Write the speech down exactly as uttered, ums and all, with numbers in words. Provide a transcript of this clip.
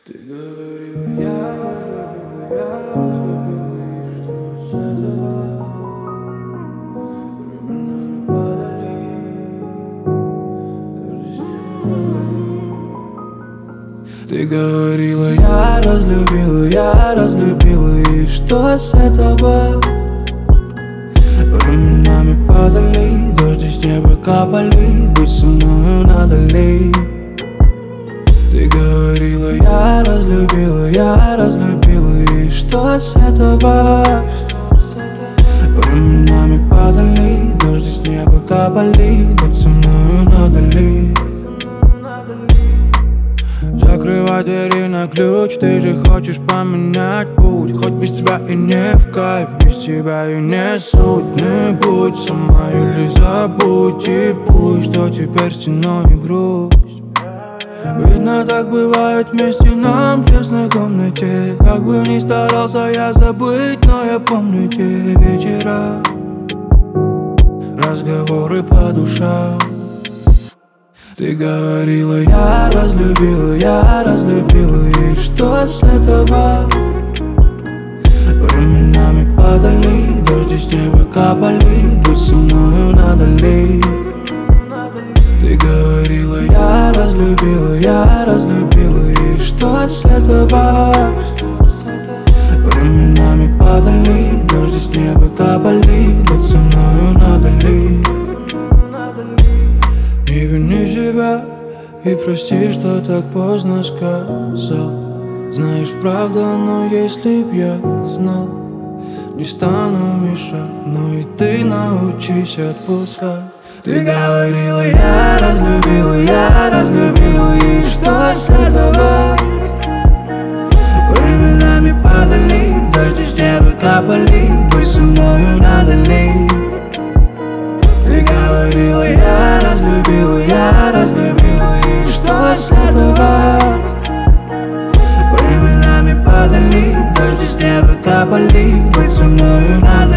Ты говорила, я разлюбила, я разлюбила, и что с этого? Временами падали, дожди с неба капали. Ты говорила, я разлюбила, я разлюбила, и что с этого? Временами падали, дожди с неба капали, быть со мною надо ли? Ты говорила, я разлюбила, я разлюбила, и что с этого? Временами падали, дожди с неба капали, быть со мною надо ли? Закрывай двери на ключ, ты же хочешь поменять путь. Хоть без тебя и не в кайф, без тебя и не суть. Не будь сама или забудь, и пусть, что теперь стеной и грусть. Видно, так бывает вместе нам в тесной комнате. Как бы ни старался я забыть, но я помню те вечера, разговоры по душам. Ты говорила, я разлюбила, я разлюбила, и что с этого? Временами падали, дожди с неба капали, быть со мною надо ли? Ты говорила, я разлюбила, я разлюбила, и что с этого? Временами падали, дожди с неба капали, быть со мною надо ли? Не вини себя и прости, что так поздно сказал. Знаешь, правда, но если б я знал, не стану мешать, но и ты научись отпускать. Ты говорила, я разлюбила, я разлюбила, и что с этого? Временами падали, дожди с неба капали, быть со мною надо ли? Ты говорила, я разлюбила, я разлюбила, и что с этого? Временами падали, дожди с неба капали, быть со мною надо